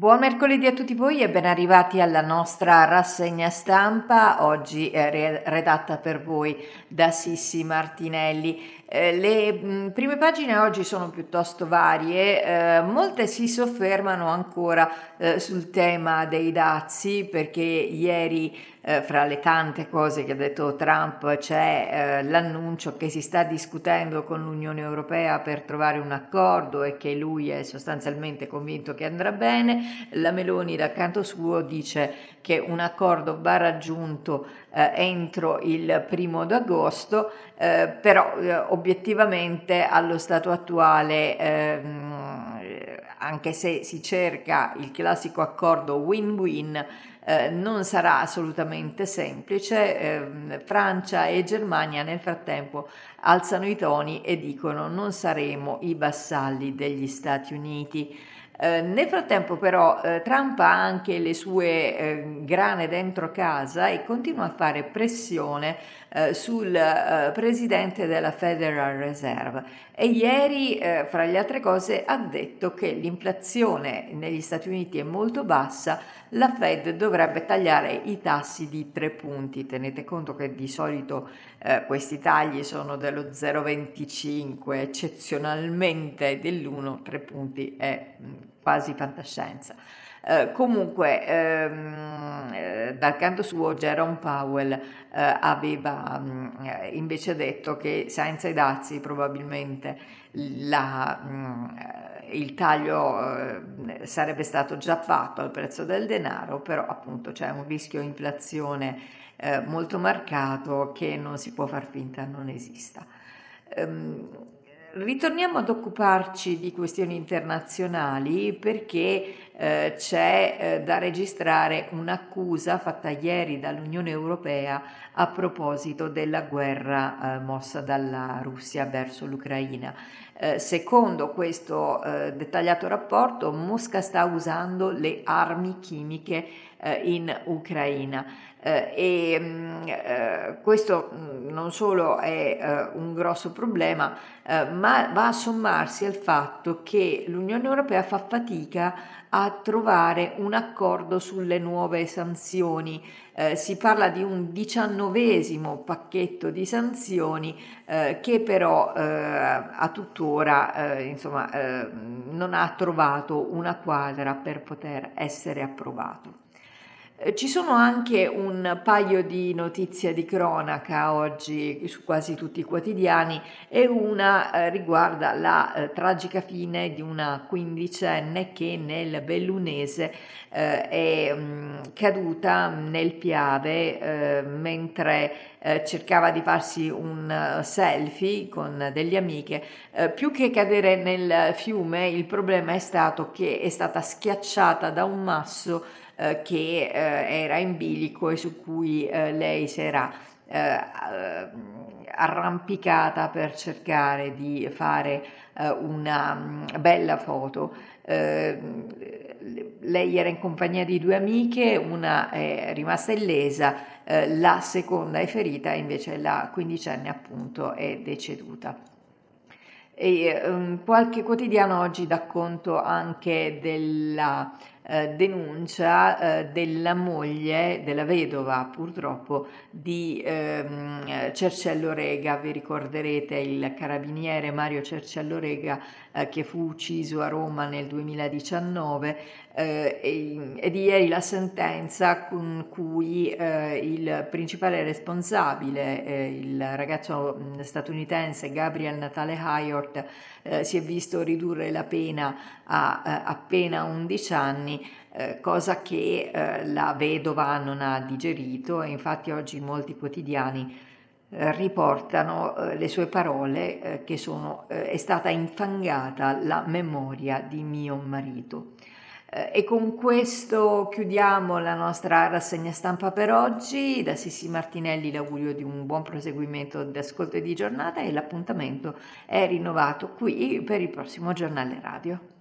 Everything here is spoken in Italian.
Buon mercoledì a tutti voi e ben arrivati alla nostra rassegna stampa, oggi redatta per voi da Sissi Martinelli. Le prime pagine oggi sono piuttosto varie, molte si soffermano ancora sul tema dei dazi perché ieri fra le tante cose che ha detto Trump c'è l'annuncio che si sta discutendo con l'Unione Europea per trovare un accordo e che lui è sostanzialmente convinto che andrà bene. La Meloni dal canto suo dice che un accordo va raggiunto entro il 1° d'agosto, però obiettivamente allo stato attuale anche se si cerca il classico accordo win-win, non sarà assolutamente semplice. Francia e Germania nel frattempo alzano i toni e dicono non saremo i vassalli degli Stati Uniti. Nel frattempo però Trump ha anche le sue grane dentro casa e continua a fare pressione sul presidente della Federal Reserve e ieri fra le altre cose ha detto che l'inflazione negli Stati Uniti è molto bassa, la Fed dovrebbe tagliare i tassi di 3 punti. Tenete conto che di solito questi tagli sono dello 0,25, eccezionalmente dell'1, 3 punti è quasi fantascienza. Comunque dal canto suo Jerome Powell aveva invece detto che senza i dazi probabilmente il taglio sarebbe stato già fatto al prezzo del denaro, però appunto c'è un rischio inflazione molto marcato che non si può far finta non esista. Ritorniamo ad occuparci di questioni internazionali perché c'è da registrare un'accusa fatta ieri dall'Unione Europea a proposito della guerra mossa dalla Russia verso l'Ucraina. Secondo questo dettagliato rapporto, Mosca sta usando le armi chimiche in Ucraina. Questo non solo è un grosso problema, ma va a sommarsi al fatto che l'Unione Europea fa fatica a trovare un accordo sulle nuove sanzioni. Si parla di un 19° pacchetto di sanzioni che però a tuttora non ha trovato una quadra per poter essere approvato. Ci sono anche un paio di notizie di cronaca oggi su quasi tutti i quotidiani e una riguarda la tragica fine di una quindicenne che nel Bellunese è caduta nel Piave mentre cercava di farsi un selfie con delle amiche. Più che cadere nel fiume, il problema è stato che è stata schiacciata da un masso che era in bilico e su cui lei si era arrampicata per cercare di fare una bella foto. Lei era in compagnia di 2 amiche, una è rimasta illesa, la seconda è ferita, invece la quindicenne appunto è deceduta. Qualche quotidiano oggi dà conto anche della denuncia della moglie, della vedova purtroppo, di Cerciello Rega. Vi ricorderete il carabiniere Mario Cerciello Rega che fu ucciso a Roma nel 2019 e di ieri la sentenza con cui il principale responsabile, il ragazzo statunitense Gabriel Natale Hyorth, si è visto ridurre la pena a appena 11 anni, cosa che la vedova non ha digerito e infatti oggi molti quotidiani riportano le sue parole che sono è stata infangata la memoria di mio marito. E con questo chiudiamo la nostra rassegna stampa per oggi. Da Sissi Martinelli l'augurio di un buon proseguimento di ascolto e di giornata e l'appuntamento è rinnovato qui per il prossimo giornale radio.